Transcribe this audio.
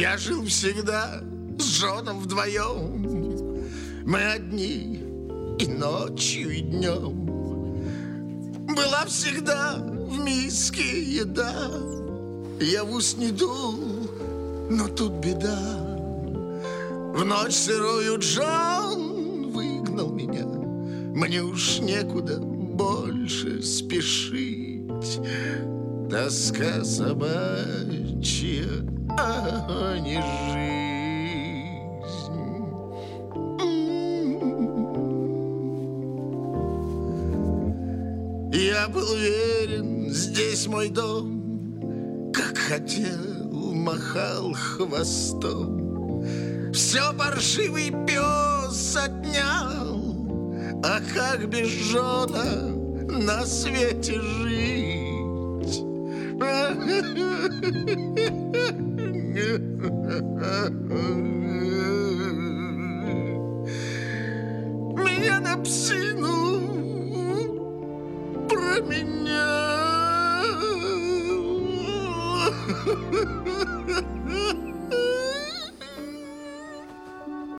Я жил всегда с Джоном вдвоем. Мы одни и ночью, и днем. Была всегда в миске еда. Я в ус не дул, но тут беда. В ночь сырую Джон выгнал меня. Мне уж некуда больше спешить. Тоска собачья, а не жизнь. Я был уверен, здесь мой дом. Как хотел, махал хвостом. Все паршивый пес отнял. А как без Джона на свете жить? Меня на псину променял.